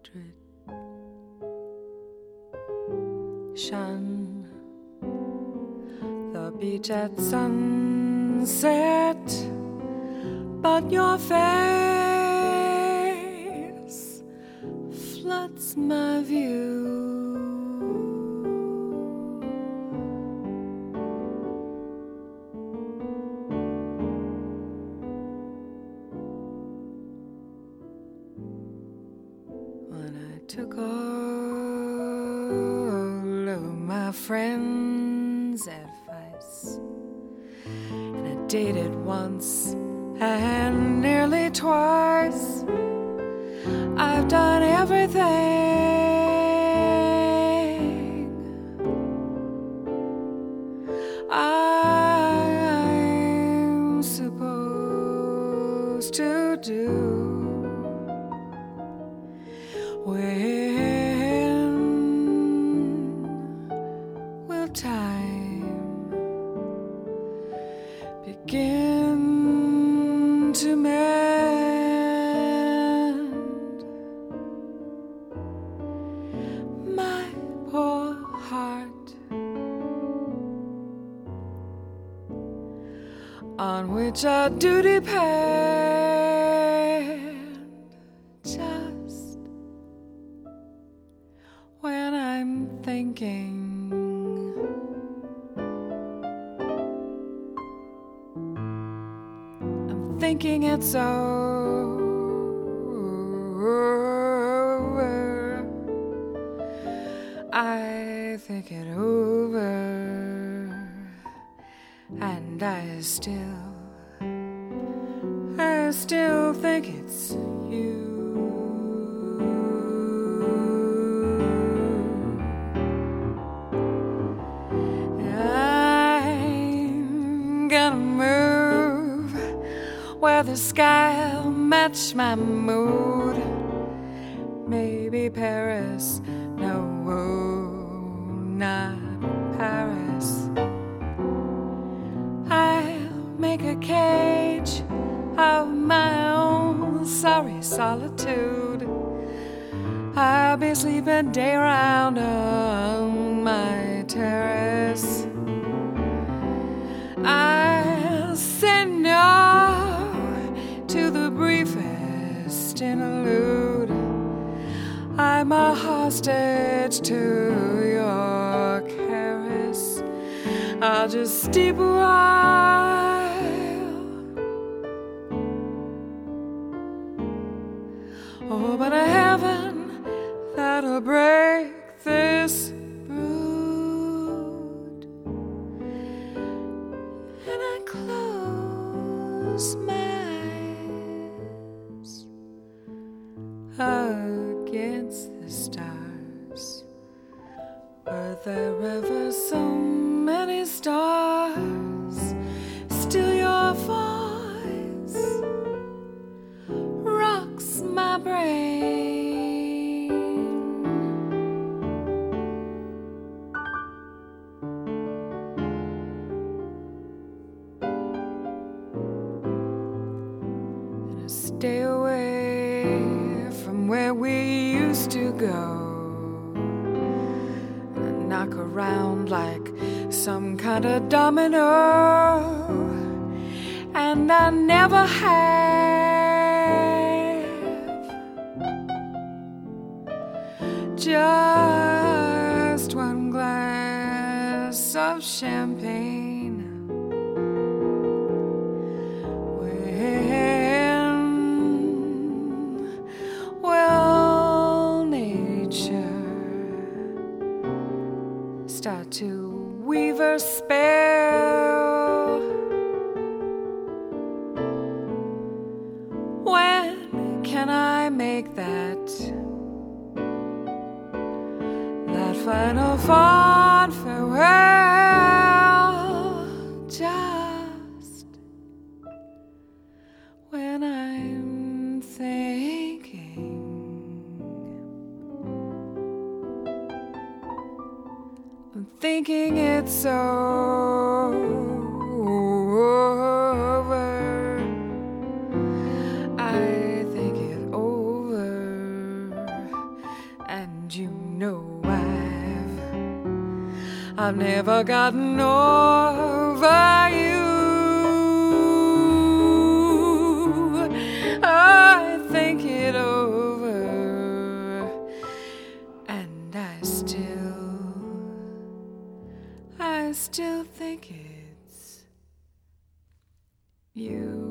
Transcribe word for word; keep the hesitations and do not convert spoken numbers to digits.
portrait. Shun the beach at sunset, but your face floods my view. When I took all of my friends' advice, and I dated once and nearly twice, I've done everything I'm supposed to do. When will time begin to mend my poor heart, on which I do depend, just when I'm thinking I'm thinking it's over, I think it over, and I still I still think it's you. I'm gonna move where the sky'll match my mood. Maybe Paris, no, not Paris. I'll make a cage of my own sorry solitude. I'll be sleeping day round on my terrace. I'll say no to the briefest interlude. I'm a hostage to your caress. I'll just steep a while. Oh, but a heaven that'll break this brood. And I close my eyes against the stars. Were there ever so many stars? Still your voice rocks my brain. And I stay away from where we used to go. Knock around like some kind of domino, and I never have. Just one glass of champagne. When will nature start to weave a spell? When can I make that that final fond farewell? Just when I'm thinking I'm thinking it's over. I think it over, I've never gotten over you. I think it over, and I still, I still think it's you.